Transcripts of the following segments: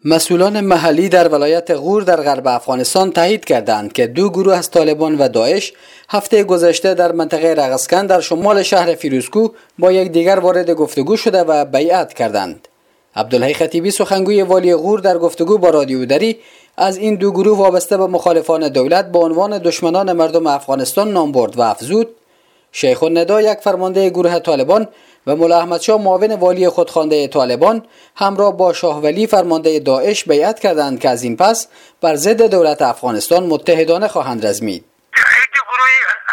مسئولان محلی در ولایت غور در غرب افغانستان تایید کردند که دو گروه از طالبان و داعش هفته گذشته در منطقه رغسکن در شمال شهر فیروزکو با یکدیگر وارد گفتگو شده و بیعت کردند. عبدالحی خطیبی سخنگوی والی غور در گفتگو با رادیو دری از این دو گروه وابسته به مخالفان دولت به عنوان دشمنان مردم افغانستان نام برد و افزود شیخ الندا یک فرمانده گروه طالبان و ملا احمد شاه معاون والی خودخوانده طالبان همراه با شاه ولی فرمانده داعش بیعت کردند که از این پس بر ضد دولت افغانستان متحدانه خواهند رزمید. دو گروه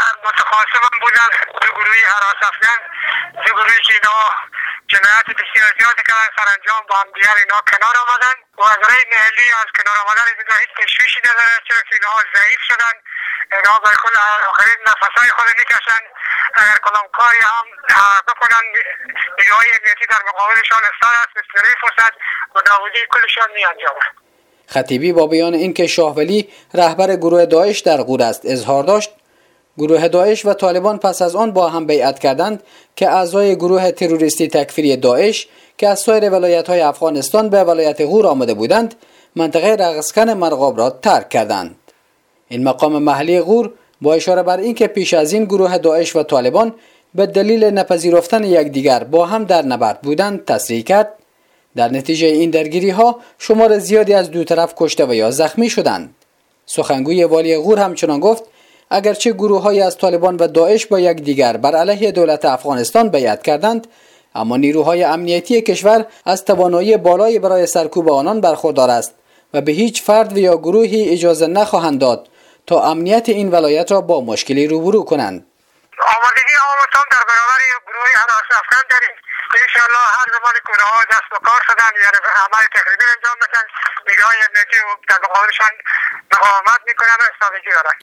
متخاصم بودند، دو گروه هراس افغان، دو گروهی که اینا جنایت بسیار زیادی کردن، سرانجام با هم دیگر اینا کنار آمدن و از رای محلی از کنار آمدن اینا هیچ تشویشی نداره، چرا که اینا ضعیف شدن، اینا به کل آخرین نفسهای خود میکشن. اگر کدام کاری هم بکنن نیروهای امنیتی در مقابلشان استاد است، بسیاری فرصت و نابودی کلشان می انجامد. خطیبی با بیان اینکه شاه ولی رهبر گروه داعش در غور است اظهار داشت گروه داعش و طالبان پس از آن با هم بیعت کردند که اعضای گروه تروریستی تکفیری داعش که از سایر ولایت‌های افغانستان به ولایت غور آمده بودند منطقه رغسکن مرغاب را ترک کردند. این مقام محلی غور با اشاره بر اینکه پیش از این گروه داعش و طالبان به دلیل نپذیرفتن یکدیگر با هم در نبرد بودند تصریح کرد در نتیجه این درگیری‌ها شمار زیادی از دو طرف کشته و یا زخمی شدند. سخنگوی والی غور همچنان گفت اگرچه گروه‌های از طالبان و داعش با یکدیگر بر علیه دولت افغانستان بیعت کردند اما نیروهای امنیتی کشور از توانایی بالایی برای سرکوب آنان برخوردار است و به هیچ فرد و یا گروهی اجازه نخواهند داد تا امنیت این ولایت را با مشکلی روبرو کنند. آمادگی عوامتان در برابر گروه هراس افغان داریم. انشاءالله هر زمان گروه‌ها دست به کار شدن یعنی عمل تخریبی انجام بدن، نیروهای امنیتی در مقابلشان مقاومت میکنن و استراتژی دارن.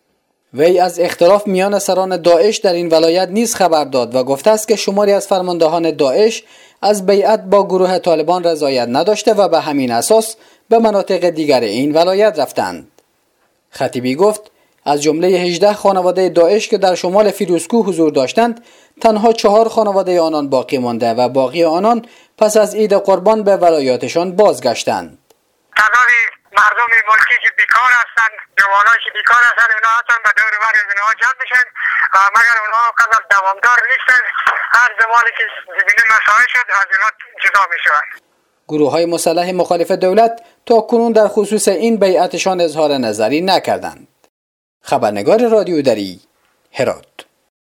وی از اختلاف میان سران داعش در این ولایت نیز خبر داد و گفته است که شماری از فرماندهان داعش از بیعت با گروه طالبان رضایت نداشته و به همین اساس به مناطق دیگر این ولایت رفتند. خطیبی گفت از جمله 18 خانواده داعش که در شمال فیروزکو حضور داشتند تنها 4 خانواده آنان باقی مانده و باقی آنان پس از عید قربان به ولایاتشان بازگشتند. تعداد مردم ملکی که بیکار هستند، جوانایی که بیکار هستند، اونا حتما به دور و بر اونها جمع میشن و مگر اونها قدر دوامدار نیستن، هر زمانی که زمینه مساعد شد از اونها جدا میشوند. گروه‌های مسلح مخالف دولت تا کنون در خصوص این بیعتشان اظهار نظری نکردند. خبرنگار رادیو دری هرات.